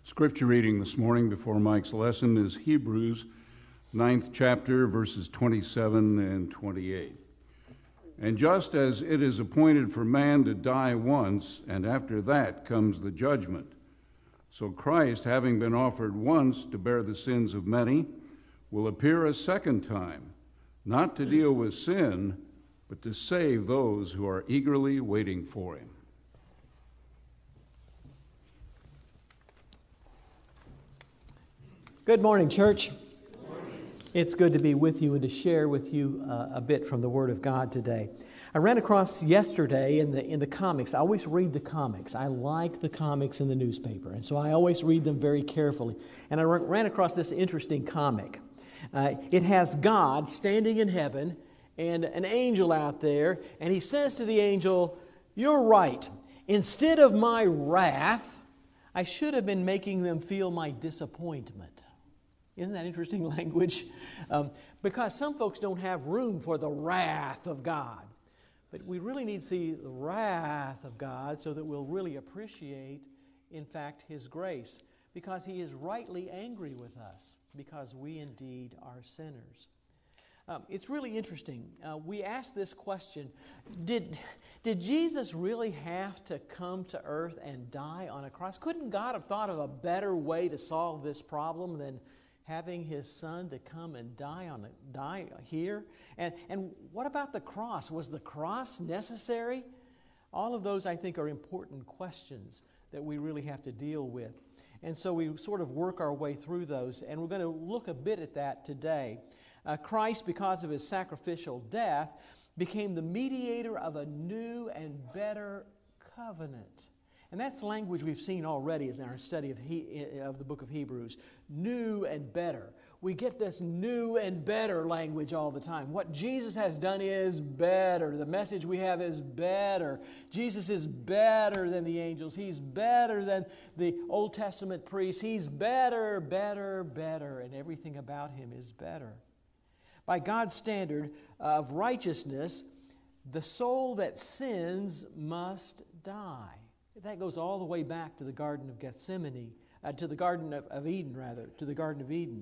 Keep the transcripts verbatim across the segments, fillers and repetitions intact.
Scripture reading this morning before Mike's lesson is Hebrews ninth chapter, verses twenty-seven and twenty-eight. And just as it is appointed for man to die once, and after that comes the judgment, so Christ, having been offered once to bear the sins of many, will appear a second time, not to deal with sin, but to save those who are eagerly waiting for him. Good morning, church. Good morning. It's good to be with you and to share with you uh, a bit from the Word of God today. I ran across yesterday in the in the comics. I always read the comics. I like the comics in the newspaper, and so I always read them very carefully. And I ran across this interesting comic. Uh, it has God standing in heaven and an angel out there, and he says to the angel, "You're right. Instead of my wrath, I should have been making them feel my disappointment." Isn't that interesting language? Um, because some folks don't have room for the wrath of God. But we really need to see the wrath of God so that we'll really appreciate, in fact, His grace. Because He is rightly angry with us, because we indeed are sinners. Um, it's really interesting. Uh, we ask this question, did, did Jesus really have to come to earth and die on a cross? Couldn't God have thought of a better way to solve this problem than having His Son to come and die on a, die here? And, and what about the cross? Was the cross necessary? All of those, I think, are important questions that we really have to deal with. And so we sort of work our way through those, and we're going to look a bit at that today. Uh, Christ, because of His sacrificial death, became the mediator of a new and better covenant. And that's language we've seen already in our study of, he, of the book of Hebrews. New and better. We get this new and better language all the time. What Jesus has done is better. The message we have is better. Jesus is better than the angels. He's better than the Old Testament priests. He's better, better, better. And everything about Him is better. By God's standard of righteousness, the soul that sins must die. That goes all the way back to the Garden of Gethsemane, uh, to the Garden of, of Eden, rather, to the Garden of Eden.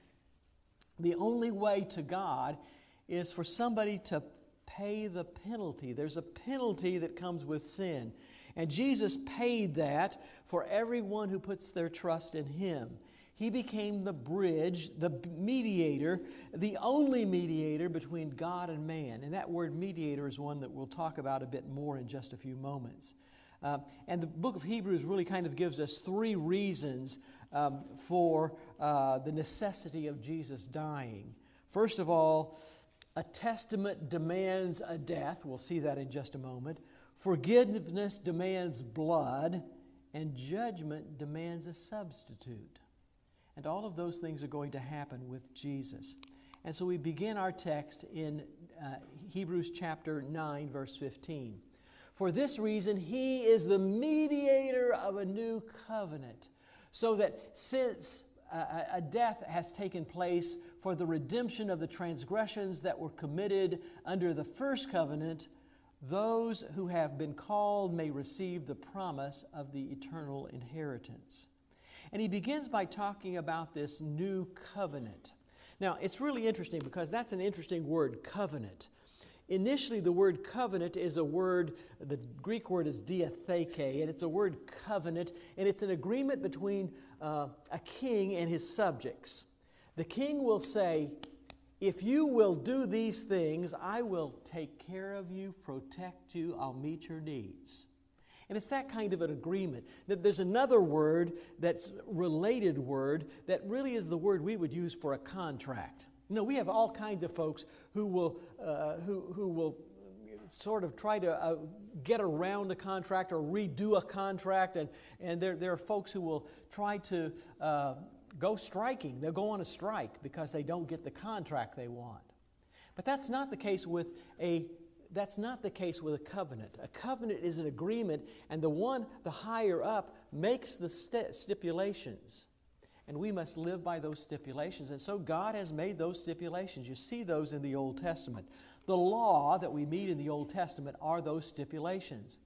The only way to God is for somebody to pay the penalty. There's a penalty that comes with sin. And Jesus paid that for everyone who puts their trust in Him. He became the bridge, the mediator, the only mediator between God and man. And that word mediator is one that we'll talk about a bit more in just a few moments. Uh, and the book of Hebrews really kind of gives us three reasons um, for uh, the necessity of Jesus dying. First of all, a testament demands a death. We'll see that in just a moment. Forgiveness demands blood, and judgment demands a substitute. And all of those things are going to happen with Jesus. And so we begin our text in uh, Hebrews chapter nine, verse fifteen. For this reason, He is the mediator of a new covenant, so that since a, a death has taken place for the redemption of the transgressions that were committed under the first covenant, those who have been called may receive the promise of the eternal inheritance. And he begins by talking about this new covenant. Now, it's really interesting because that's an interesting word, covenant. Initially, the word covenant is a word, the Greek word is diatheke, and it's a word covenant, and it's an agreement between uh, a king and his subjects. The king will say, if you will do these things, I will take care of you, protect you, I'll meet your needs. And it's that kind of an agreement. There's another word that's related word that really is the word we would use for a contract. You know, we have all kinds of folks who will uh, who who will sort of try to uh, get around a contract or redo a contract, and and there there are folks who will try to uh, go striking. They'll go on a strike because they don't get the contract they want. But that's not the case with a that's not the case with a covenant. A covenant is an agreement, and the one the higher up makes the st- stipulations. And we must live by those stipulations. And so God has made those stipulations. You see those in the Old Testament. The law that we meet in the Old Testament are those stipulations.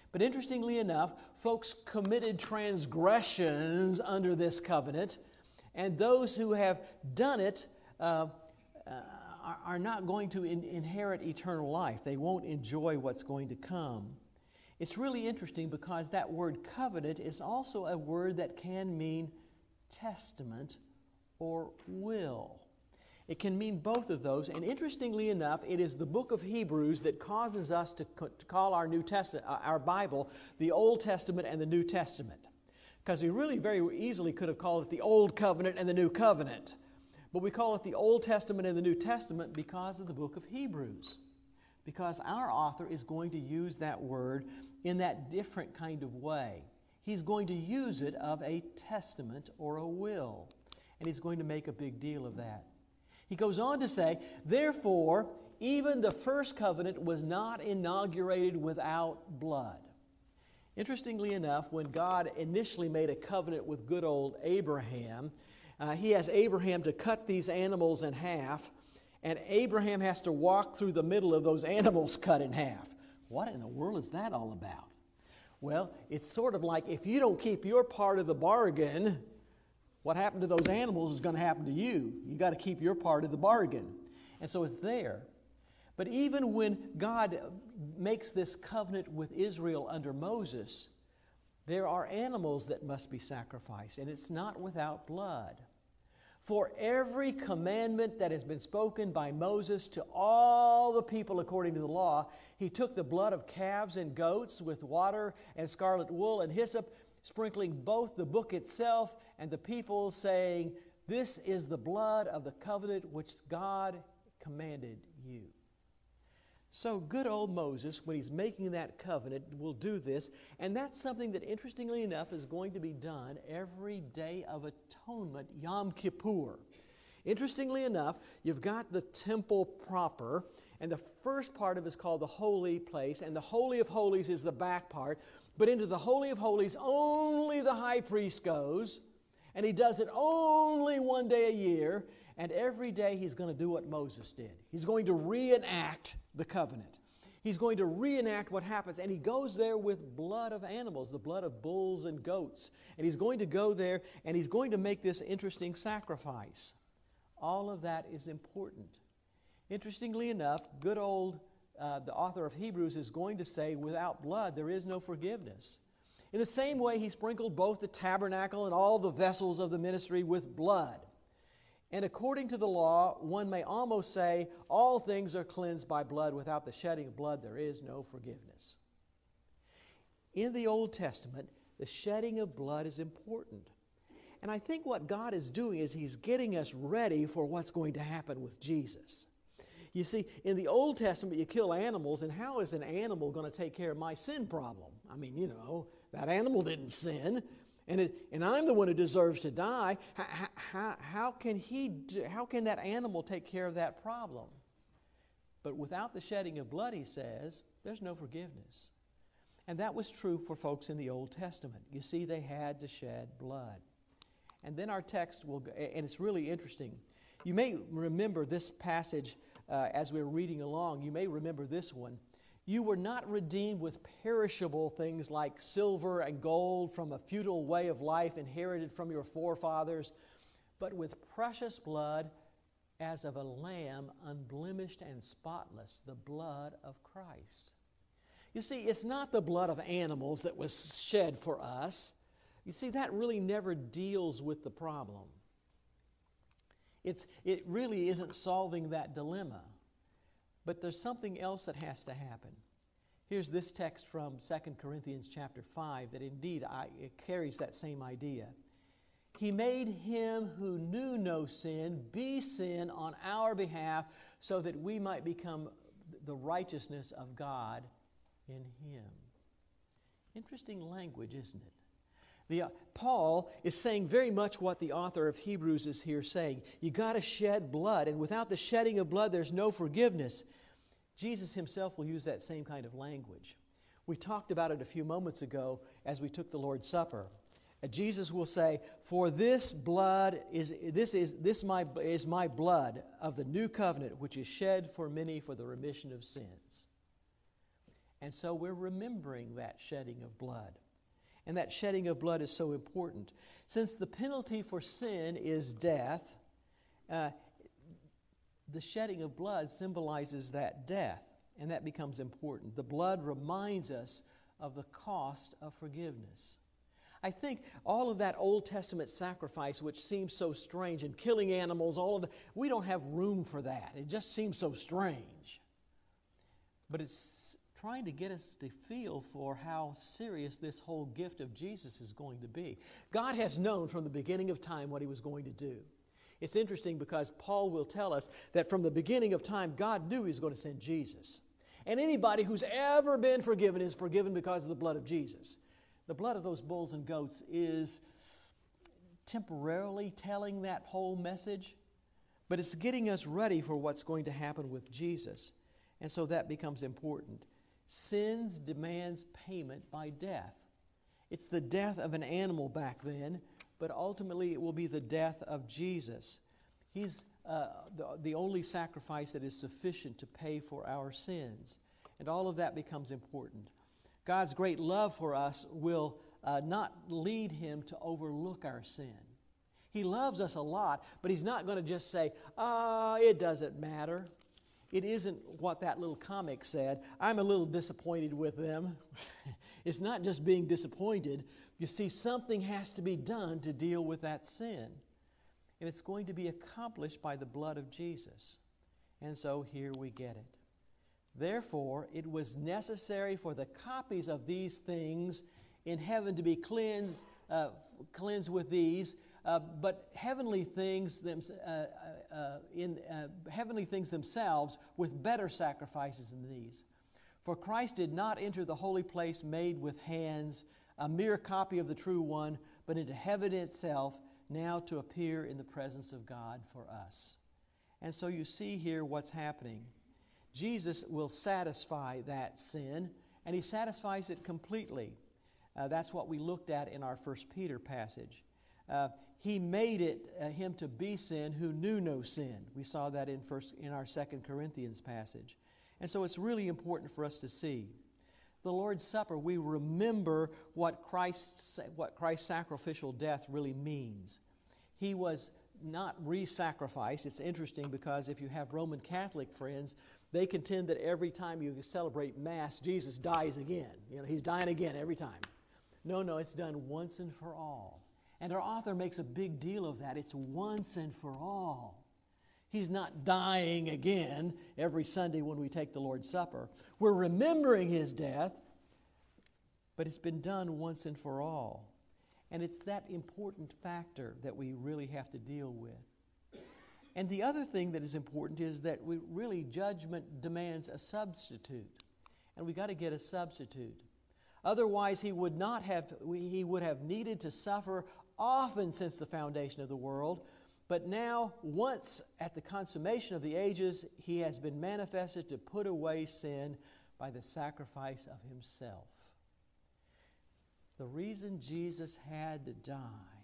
But interestingly enough, folks committed transgressions under this covenant, and those who have done it uh, uh, are, are not going to in, inherit eternal life. They won't enjoy what's going to come. It's really interesting because that word covenant is also a word that can mean testament or will. It can mean both of those, and interestingly enough, it is the book of Hebrews that causes us to, co- to call our New Testament, uh, our Bible, the Old Testament and the New Testament. Because we really very easily could have called it the Old Covenant and the New Covenant. But we call it the Old Testament and the New Testament because of the book of Hebrews. Because our author is going to use that word in that different kind of way. He's going to use it of a testament or a will. And he's going to make a big deal of that. He goes on to say, therefore, even the first covenant was not inaugurated without blood. Interestingly enough, when God initially made a covenant with good old Abraham, uh, he has Abraham to cut these animals in half, and Abraham has to walk through the middle of those animals cut in half. What in the world is that all about? Well, it's sort of like if you don't keep your part of the bargain, what happened to those animals is going to happen to you. You got to keep your part of the bargain. And so it's there. But even when God makes this covenant with Israel under Moses, there are animals that must be sacrificed, and it's not without blood. For every commandment that has been spoken by Moses to all the people according to the law, he took the blood of calves and goats with water and scarlet wool and hyssop, sprinkling both the book itself and the people, saying, this is the blood of the covenant which God commanded you. So good old Moses, when he's making that covenant, will do this, and that's something that, interestingly enough, is going to be done every day of atonement, Yom Kippur. Interestingly enough, you've got the temple proper, and the first part of it is called the holy place, and the Holy of Holies is the back part. But into the Holy of Holies, only the high priest goes, and he does it only one day a year, and every day he's going to do what Moses did. He's going to reenact the covenant. He's going to reenact what happens, and he goes there with blood of animals, the blood of bulls and goats, and he's going to go there, and he's going to make this interesting sacrifice. All of that is important. Interestingly enough, good old Uh, the author of Hebrews is going to say, without blood, there is no forgiveness. In the same way, he sprinkled both the tabernacle and all the vessels of the ministry with blood. And according to the law, one may almost say, all things are cleansed by blood. Without the shedding of blood, there is no forgiveness. In the Old Testament, the shedding of blood is important. And I think what God is doing is he's getting us ready for what's going to happen with Jesus. You see, in the Old Testament, you kill animals, and how is an animal going to take care of my sin problem? I mean, you know, that animal didn't sin, and it, and I'm the one who deserves to die. How, how, how can he? Do, how can that animal take care of that problem? But without the shedding of blood, he says, there's no forgiveness. And that was true for folks in the Old Testament. You see, they had to shed blood. And then our text will, go, and it's really interesting. You may remember this passage uh, as we're reading along. You may remember this one. You were not redeemed with perishable things like silver and gold from a futile way of life inherited from your forefathers, but with precious blood as of a lamb, unblemished and spotless, the blood of Christ. You see, it's not the blood of animals that was shed for us. You see, that really never deals with the problem. It's, it really isn't solving that dilemma. But there's something else that has to happen. Here's this text from Second Corinthians chapter five that indeed I, it carries that same idea. He made him who knew no sin be sin on our behalf so that we might become the righteousness of God in him. Interesting language, isn't it? The, uh, Paul is saying very much what the author of Hebrews is here saying. You got to shed blood, and without the shedding of blood, there's no forgiveness. Jesus himself will use that same kind of language. We talked about it a few moments ago as we took the Lord's Supper. Uh, Jesus will say, "For this blood is this is this my is my blood of the new covenant, which is shed for many for the remission of sins." And so we're remembering that shedding of blood. And that shedding of blood is so important. Since the penalty for sin is death, uh, the shedding of blood symbolizes that death, and that becomes important. The blood reminds us of the cost of forgiveness. I think all of that Old Testament sacrifice, which seems so strange, and killing animals, all of that, we don't have room for that. It just seems so strange. But it's trying to get us to feel for how serious this whole gift of Jesus is going to be. God has known from the beginning of time what He was going to do. It's interesting because Paul will tell us that from the beginning of time, God knew He was going to send Jesus. And anybody who's ever been forgiven is forgiven because of the blood of Jesus. The blood of those bulls and goats is temporarily telling that whole message, but it's getting us ready for what's going to happen with Jesus. And so that becomes important. Sins demands payment by death. It's the death of an animal back then, but ultimately it will be the death of Jesus. He's uh, the, the only sacrifice that is sufficient to pay for our sins. And all of that becomes important. God's great love for us will uh, not lead Him to overlook our sin. He loves us a lot, but He's not going to just say, ah, it doesn't matter. It isn't what that little comic said, I'm a little disappointed with them. It's not just being disappointed. You see, something has to be done to deal with that sin. And it's going to be accomplished by the blood of Jesus. And so here we get it. Therefore, it was necessary for the copies of these things in heaven to be cleansed, uh, cleansed with these, uh, but heavenly things, them, uh, uh, in uh, heavenly things themselves with better sacrifices than these. For Christ did not enter the holy place made with hands, a mere copy of the true one, but into heaven itself, now to appear in the presence of God for us. And so you see here what's happening. Jesus will satisfy that sin, and He satisfies it completely. Uh, that's what we looked at in our First Peter passage. Uh, he made it uh, Him to be sin who knew no sin. We saw that in first in our Second Corinthians passage. And so it's really important for us to see. The Lord's Supper, we remember what Christ's, what Christ's sacrificial death really means. He was not re-sacrificed. It's interesting because if you have Roman Catholic friends, they contend that every time you celebrate Mass, Jesus dies again. You know, He's dying again every time. No, no, it's done once and for all. And our author makes a big deal of that. It's once and for all. He's not dying again every Sunday when we take the Lord's Supper. We're remembering His death, but it's been done once and for all. And it's that important factor that we really have to deal with. And the other thing that is important is that we really judgment demands a substitute. And we got to get a substitute. Otherwise, he would not have he would have needed to suffer often since the foundation of the world. But now, once at the consummation of the ages, He has been manifested to put away sin by the sacrifice of Himself. The reason Jesus had to die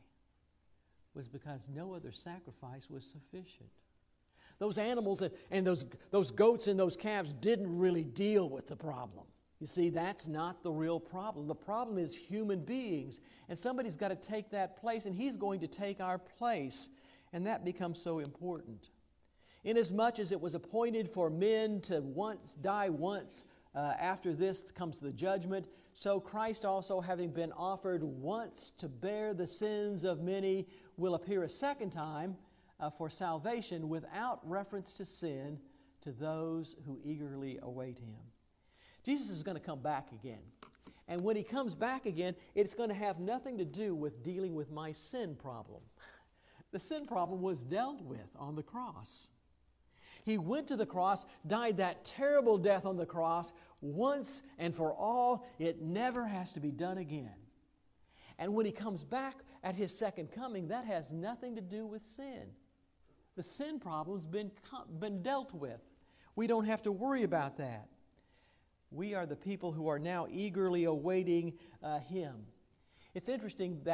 was because no other sacrifice was sufficient. Those animals and, and those, those goats and those calves didn't really deal with the problem. You see, that's not the real problem. The problem is human beings. And somebody's got to take that place, and He's going to take our place. And that becomes so important. Inasmuch as it was appointed for men to once die once, uh, after this comes the judgment, so Christ also, having been offered once to bear the sins of many, will appear a second time uh, for salvation without reference to sin to those who eagerly await Him. Jesus is going to come back again. And when He comes back again, it's going to have nothing to do with dealing with my sin problem. The sin problem was dealt with on the cross. He went to the cross, died that terrible death on the cross once and for all. It never has to be done again. And when He comes back at His second coming, that has nothing to do with sin. The sin problem's been, been dealt with. We don't have to worry about that. We are the people who are now eagerly awaiting uh, Him. It's interesting that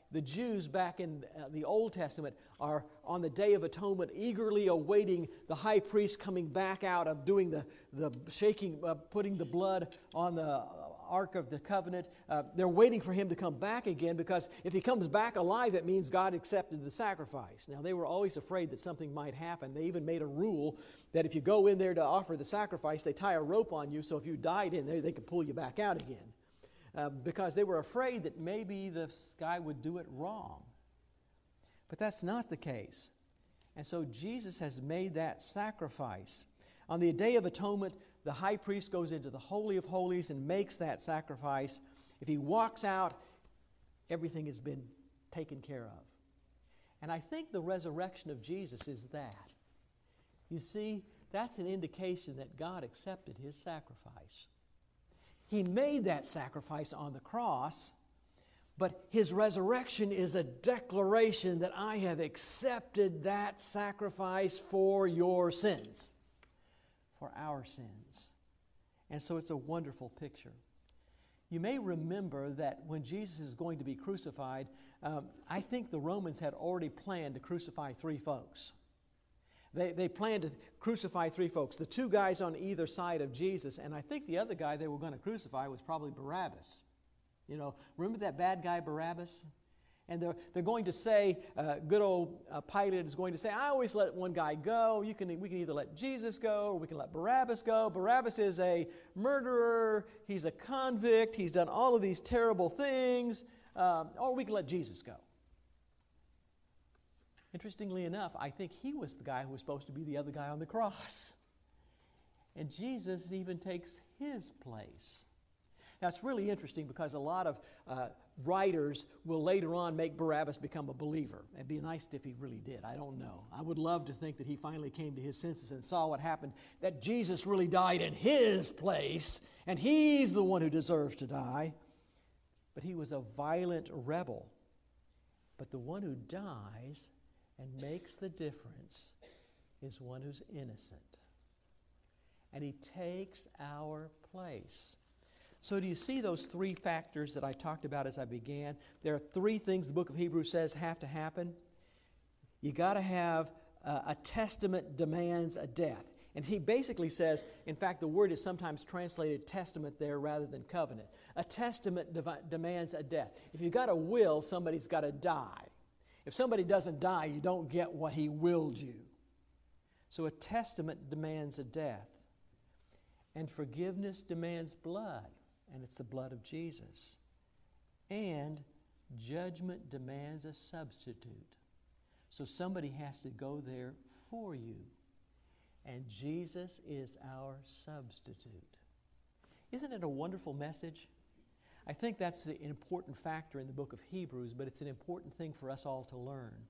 the Jews back in uh, the Old Testament are on the Day of Atonement eagerly awaiting the high priest coming back out of doing the, the shaking, uh, putting the blood on the Ark of the Covenant. Uh, they're waiting for him to come back again, because if he comes back alive, it means God accepted the sacrifice. Now, they were always afraid that something might happen. They even made a rule that if you go in there to offer the sacrifice, they tie a rope on you, so if you died in there, they could pull you back out again. Uh, because they were afraid that maybe this guy would do it wrong. But that's not the case. And so Jesus has made that sacrifice. On the Day of Atonement, the high priest goes into the Holy of Holies and makes that sacrifice. If he walks out, everything has been taken care of. And I think the resurrection of Jesus is that. You see, that's an indication that God accepted his sacrifice. He made that sacrifice on the cross, but his resurrection is a declaration that I have accepted that sacrifice for your sins, for our sins. And so it's a wonderful picture. You may remember that when Jesus is going to be crucified, um, I think the Romans had already planned to crucify three folks. They, they planned to crucify three folks, the two guys on either side of Jesus, and I think the other guy they were going to crucify was probably Barabbas. You know, remember that bad guy Barabbas? And they're, they're going to say, uh, good old uh, Pilate is going to say, I always let one guy go. You can, we can either let Jesus go or we can let Barabbas go. Barabbas is a murderer. He's a convict. He's done all of these terrible things. Um, or we can let Jesus go. Interestingly enough, I think he was the guy who was supposed to be the other guy on the cross. And Jesus even takes his place. Now, it's really interesting because a lot of uh, writers will later on make Barabbas become a believer. It'd be nice if he really did. I don't know. I would love to think that he finally came to his senses and saw what happened, that Jesus really died in his place, and he's the one who deserves to die. But he was a violent rebel. But the one who dies and makes the difference is one who's innocent. And he takes our place. So do you see those three factors that I talked about as I began? There are three things the book of Hebrews says have to happen. You got to have uh, a testament demands a death. And he basically says, in fact, the word is sometimes translated testament there rather than covenant. A testament dev- demands a death. If you've got a will, somebody's got to die. If somebody doesn't die, you don't get what he willed you. So a testament demands a death. And forgiveness demands blood, and it's the blood of Jesus. And judgment demands a substitute. So somebody has to go there for you. And Jesus is our substitute. Isn't it a wonderful message? I think that's an important factor in the book of Hebrews, but it's an important thing for us all to learn.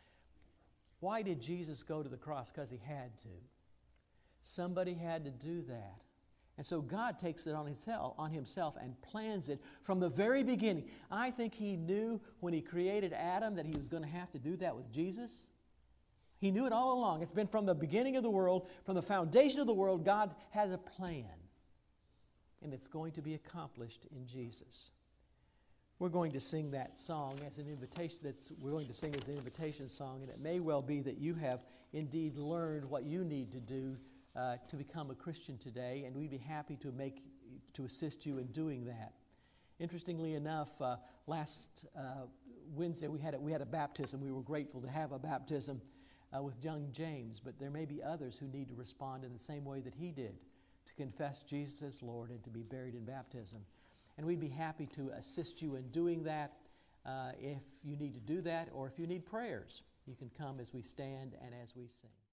Why did Jesus go to the cross? Because he had to. Somebody had to do that. And so God takes it on himself, on himself and plans it from the very beginning. I think he knew when he created Adam that he was going to have to do that with Jesus. He knew it all along. It's been from the beginning of the world, from the foundation of the world, God has a plan. And it's going to be accomplished in Jesus. We're going to sing that song as an invitation. That's we're going to sing as an invitation song, and it may well be that you have indeed learned what you need to do uh, to become a Christian today, and we'd be happy to make to assist you in doing that. Interestingly enough, uh, last uh, Wednesday we had a, we had a baptism. We were grateful to have a baptism uh, with young James, but there may be others who need to respond in the same way that he did, to confess Jesus as Lord and to be buried in baptism. And we'd be happy to assist you in doing that. Uh, if you need to do that, or if you need prayers, you can come as we stand and as we sing.